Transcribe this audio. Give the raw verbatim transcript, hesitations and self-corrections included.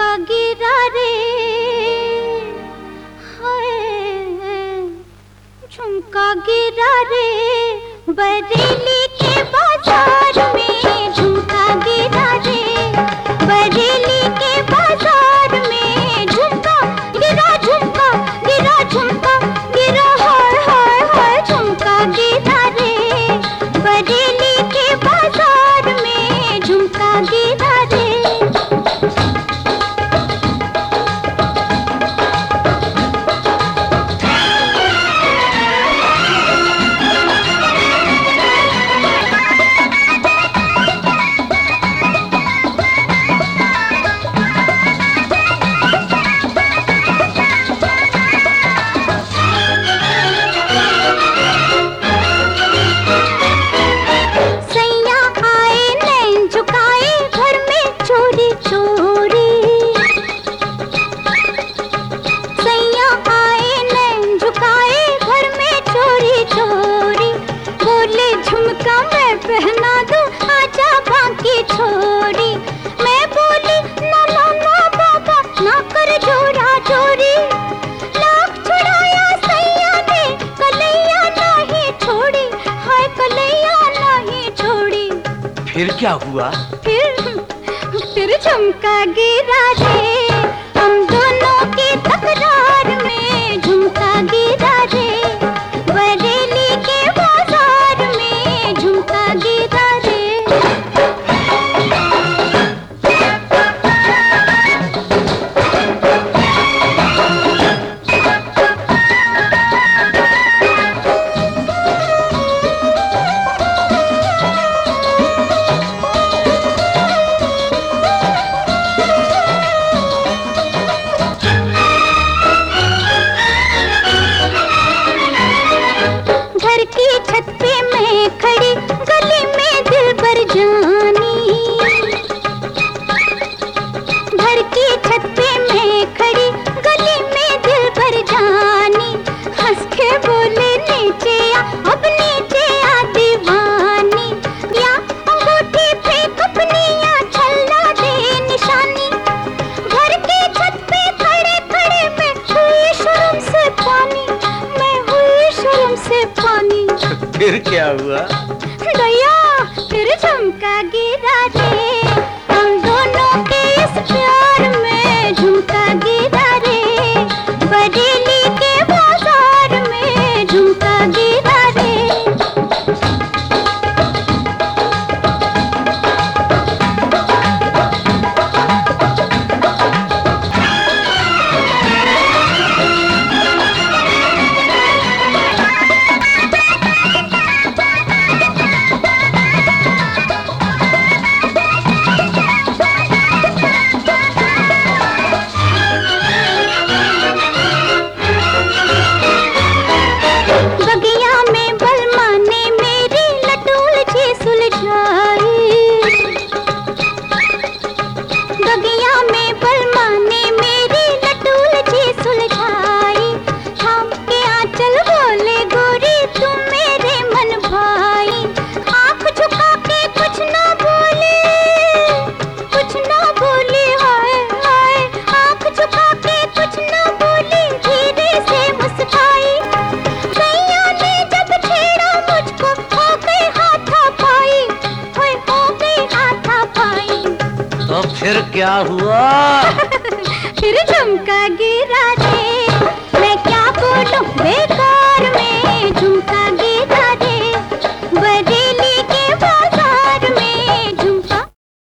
झुमका गिरा रे, हाय झुमका गिरा रे, बरेली के बाजार में झुमका गिरा रे, बरेली के बाजार में झुमका गिरा, झुमका गिरा, झुमका गिरा, हाय हाय हाय झुमका गिरा रे, बरेली के बाजार में झुमका गिरा रे। पहना दो आजा बाकी छोरी, मैं बोली ना ना ना बाबा ना कर जोरा जोरी, लाख छुड़ाया सैया ने कलैया नहीं छोड़ी, हाय कलैया नहीं छोड़ी। फिर क्या हुआ? फिर फिर झुमका गिरा रे, हम दोनों की तकरार में झुमका गिरा रे, बरेली के बाजार में झुमका गिरा रे। घर की छत पे मैं खड़ी, गली में दिल भर जानी, घर की छत पे मैं खड़ी, गली में दिल भर जानी, हंस के बोले नीचे आ, अब नीचे आ दीवानी, या अंगूठी फेंक अपनी या छल्ला दे निशानी, घर की छत पे खड़े खड़े मैं हुई शर्म से पानी, मैं हुई शर्म से पानी। फिर क्या हुआ? दया फिर झुमका गिरा रे, हम दोनों के इस प्यार में झुमका गिरा रे, बरेली के बाजार में झुमका गिरा रे। बगिया में बलमा ने मेरी लटूल जी सुलझाई, बगिया में बलमा ने मेरी लटूल जी सुलझाई, थाम के आंचल बोले गोरी तुम मेरे मन भाई, आंख झुका के कुछ ना बोले, कुछ ना बोले, हाय हाय आंख झुका के कुछ ना बोली, धीरे से मुस्काई, सैया ने जब छेड़ा मुझको हो गई हाथापाई, होए हो गई हाथापाई। तो फिर क्या हुआ? फिर झुमका गिरा रे, मैं क्या बोलूं बेकार में